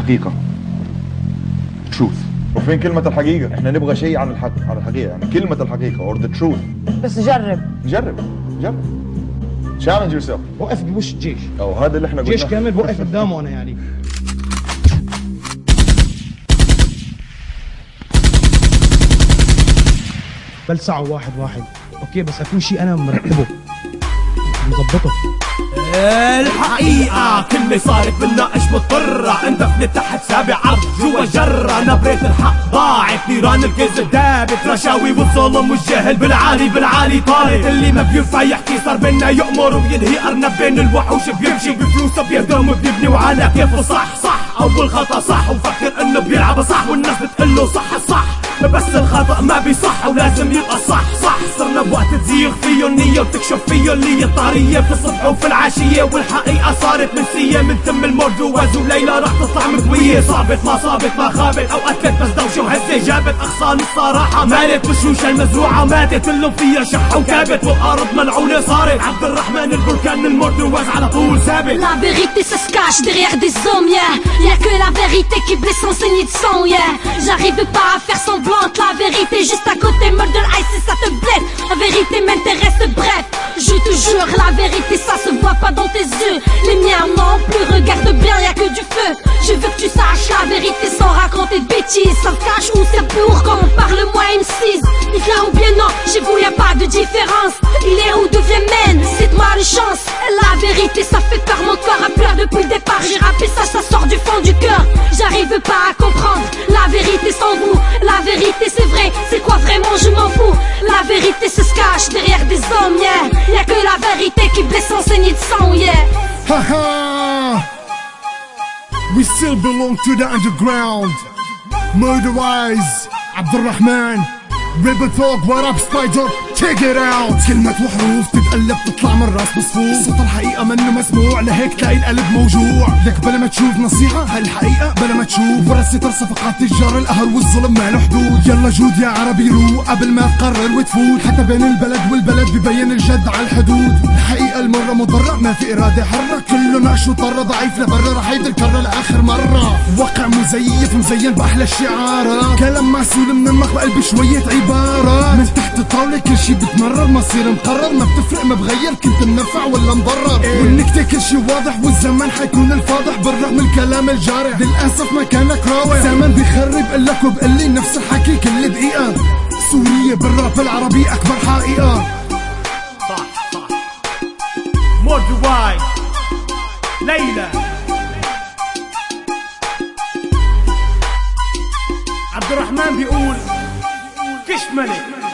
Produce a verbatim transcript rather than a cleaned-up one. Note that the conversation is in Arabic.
الحقيقة truth. وفين كلمة الحقيقة؟ احنا نبغى شيء عن الحق، عن الحقيقة، يعني كلمة الحقيقة or the truth. بس جرب جرب جرب challenge yourself. وقف بوش الجيش، او هذا اللي احنا قلناه، جيش كامل بوقف قدامه انا يعني. بلسعه واحد واحد، اوكي بس اكون شيء انا مرتبه مظبطه. الحقيقة كلمة صارت بالناقش مضطرة، اندفنت تحت سابع عرض جوا جرة، نبرة الحق ضاعت، نيران الكذب دابت، رشاوي والظلم والجهل بالعالي بالعالي طارت، اللي ما بينفع يحكي صار بينا يأمر وينهي أرنب بين الوحوش، بيمشي بفلوسه بيهدم وبيبني وعلى كيفه صح صح أو بالخطأ صح، وفكر إنه بيلعب صح والناس بتقله صح الصح، بس الخطأ ما بيصح ولازم يبقى صح صح، صرنا بوقت تزيغ فيه النية وتكشف فيه اللي الطارية في الصبح وفي العشية، والحقيقة صارت منسية من تم المرجوز، وليلى راح تطلع مكوية، صابت ما صابت ما خابت أو أكلت بس دوشة وهزة، جابت أغصان الصراحة مالت وشوش المزروعة ماتت، كلهم فيها شح وكابت، والأرض ملعونة صارت، عبد الرحمن البركان المرجوز على طول ثابت. La vérité ça se cache derrière des hommes, yeah. Y'a que la vérité qui blesse sans saigner de sang, yeah. J'arrive pas à faire semblant, la vérité juste à côté, murder ice si ça te blesse, la vérité m'intéresse, bref. Je te jure, la vérité ça se voit pas dans tes yeux, les miens non plus, regarde bien, y'a que du feu. Je veux que tu saches la vérité sans raconter de bêtises, ça se cache ou c'est pour quand on parle moi M six. Dites là ou bien non, chez vous y'a pas de différence, il est où devient mène, cite-moi une chance. La vérité ça fait peur, mon corps a peur depuis le départ, j'ai rappé ça, ça sort du fond du cœur. J'arrive pas à comprendre, la vérité sans vous, la vérité c'est vrai, c'est quoi vraiment je m'en fous. La vérité se cache derrière des hommes, yeah. Y'a que la vérité qui blesse sans saigner de sang, yeah. Haha, we still belong to the underground. Murder-wise, Abdurrahman. Rebel Talk, what up Spider? Check it out. كلمة وحروف تتقلب تطلع من راس مصفوف، صوت الحقيقة منه مسموع، لهيك تلاقي القلب موجوع، لك بلا ما تشوف نصيحة هالحقيقة بلا ما تشوف، ورا الستر صفقات تجار القهر والظلم ما له حدود، يلا جود يا عربي روق قبل ما تقرر وتفوت، حتى بين البلد والبلد ببين الجد على الحدود، الحقيقة المرة مضرة ما في إرادة حرة، كله نقش وطرة ضعيف لبرا رح يتكرر لآخر مرة، واقع مزيف مزين بأحلى الشعارات، كلام معسول من المخ بقلب شوية عبارات، من تحت الطاولة كل شي بتمرر، مصير مقرر ما بتفرق ما بغير، كنت منفع ولا مضرر، والنكتة كل شي واضح والزمن حيكون الفاضح، بالرغم الكلام الجارح للأسف مكانك راوح، زمن بيخرب قلك وبقلي نفس الحكي كل دقيقة، سوريا بالراب العربي أكبر حقيقة. صح صح مورد ليلى عبد الرحمن بيقول كش ملك